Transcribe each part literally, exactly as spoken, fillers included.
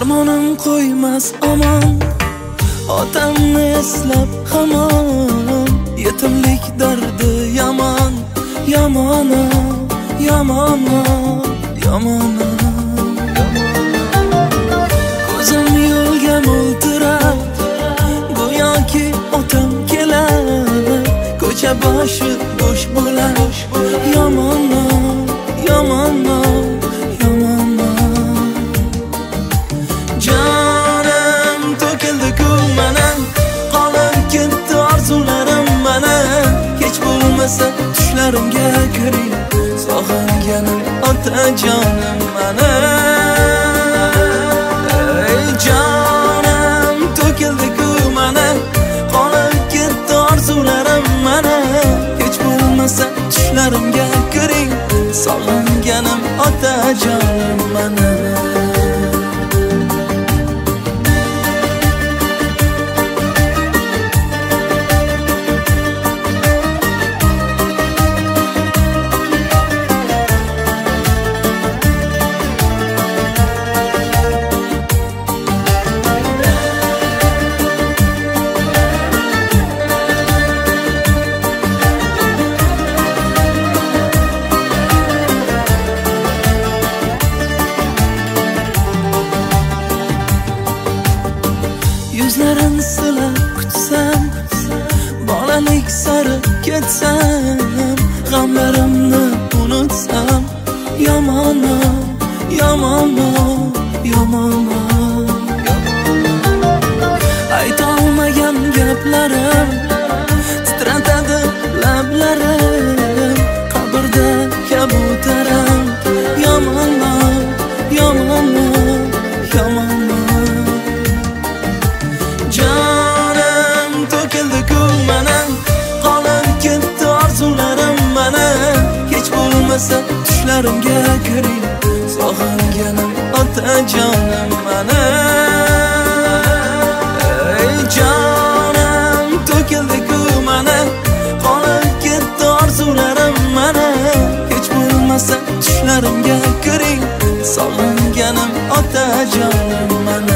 armonim qo'ymas omon, otamni eslab hamon. Yetimlik dardi yomon, yomon, yomon, yomon. Ko'zim yo'lga mo'ltirab, go'yoki otam kelar. Ko'cha boshi bo'sh bo'lar, yomon, yomon, yomon. Jonim to'kildi-ku mana, qolib ketdi orzularim mana. Kech bo'lmasa tushlarimga kiring, sog'inganim otajonim mana. Ey jonim to'kildi-ku mana, qolib ketdi orzularim mana. Kech bo'lmasa tushlarimga kiring, sog'inganim otajonim mana. Yuzlarin silab kutsam, bolalik sari ketsam, g'amlarimni unutsam, yomon, yomon, yomon. Aytolmagan gaplarim titratadi lablarim, qabrda kabutarim, yomon, yomon, yomon. Jonim to'kildi-ku mana, qolib ketdi orzularim mana. Kech bo'lmasa tushlarimga kiring, sog'inganim otajonim mana. Ey jonim to'kildi-ku mana, qolib ketdi orzularim mana. Kech bo'lmasa tushlarimga kiring, sog'inganim otajonim mana.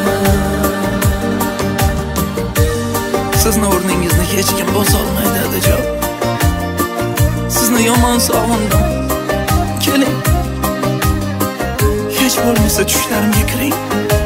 Sizni o'rningizni hech kim bosa olmaydi adajon. Sizni yomon sog'indim. Keling, hech bo'lmasa tushlarimga kiring.